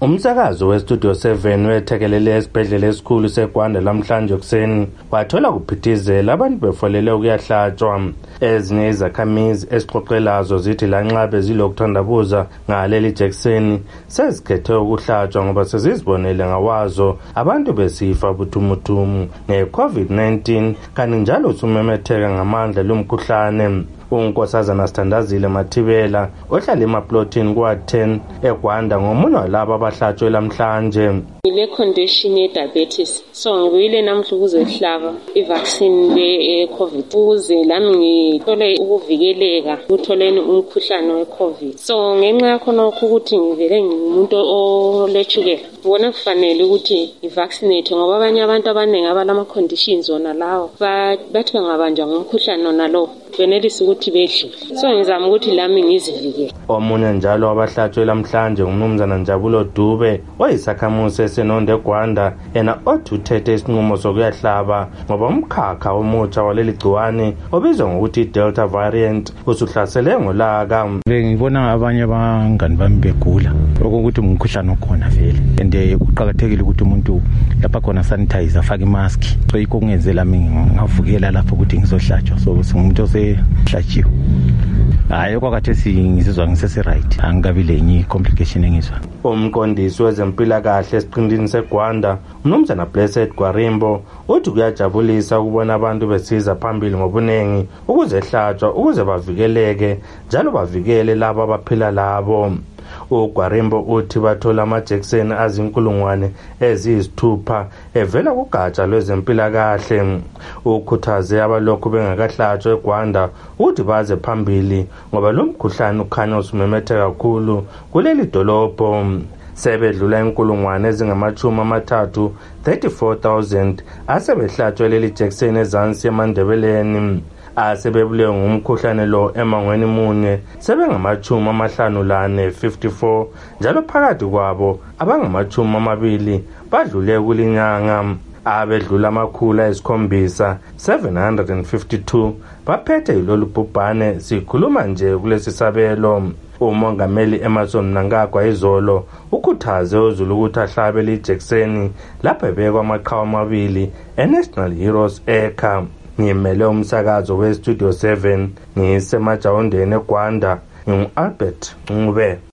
Umsakazo weStudio 7 wethekelele esibhedlela esikhulu seGwanda lamhlanje kuseni wathola kuphithizela abantu befolele ukuyahlatshwa. Ezinye izakhamizi esixoxelazo zithi lanxa bezilokuthandabuza ngaleli jekiseni sezikhethe ukuhlatshwa ngoba sezizibonele ngawazo abantu besifa buthumuthum nge-COVID-19 kanti njalo sumemetheka ngamandla lomkhuhlane. uNkosazana Sithandazile Mathibela ohlala emaplotini kwa-10 eGwanda ngomunye walabo abahlatshwe lamhlanje. Ile condition ye diabetes so ngibuyile namhla ukuzohlaba i-vaccine le-COVID ukuze lami ngithole ukuvikeleka ukutholeni umkhuhlane we-COVID. So ngenxa yakho nokho ukuthi ngivele ngimuntu olechukela ngibona kufanele ukuthi i-vaccinate ngoba abanye abantu abaningi abalama conditions wona lawo bathi bangabanjwa ngumkhuhlane wona lo benelisa ukuthi bedlule. So ngizama ukuthi lami ngizivikele. Omunye njalo abahlatshwe lamhlanje ngumnumzana Njabulo Dube oyisakhamuzi esenonde eGwanda yena othi uthethe isinqumo sokuyahlaba ngoba umkhakha omutsha waleli gciwane obizwa ngokuthi Delta variant usuhlasele ngolaka. Ngibona abanye abangani bami begula ukuthi umkhuhlane okhona vele and kuqhakathekile ukuthi umuntu lapha khona sanitizer afake imask. So yikho kungenzela mina ngavukela lapho ukuthi ngizohlatshwa so singumuntu osehlatshiwe. Hayi kwakathe ngizizwa ngisese-right angikabi lenye complication engizwa. Umqondisi wezempilakahle esiqindini seGwanda uMnumzana Blessed Gwarimbo uthi kuyajabulisa ukubona abantu besiza phambili ngobunengi ukuzehlatshwa ukuze bavikeleke njalo bavikele labo abaphila labo. uGwarimbo uthi bathola amajekiseni azinkulungwane eziyisithupha evela kugatsha lwezempilakahle. Ukhuthaze abalokhu bengakahlatshwa eGwanda uthi baze phambili ngoba lo mkhuhlane ukhanya usumemetheka kakhulu kuleli dolobho. Sebedlula inkulungwane ezingama-30 34,000 asebehlatshwe leli jekiseni ezansi eMandebeleni. Asebebulewe ngumkhuhlane lo emangweni munye sebengama-54 54 njalo phakathi kwabo abangama-20 badlule kulinyanga. Abedlula amakhulu ayisikhombisa 752 baphethe yilolu bhubhane. Sikhuluma nje kulesi sabelo. Umongameli Emmerson Mnangagwa izolo ukhuthaze uZulu ukuthi ahlabe lijekiseni lapho ebekwa amaqhawe amabili eNational Heroes Acre. Ngimele umsakazo weStudio 7 ngisemajawondeni eGwanda ngingu-Albert Ncube.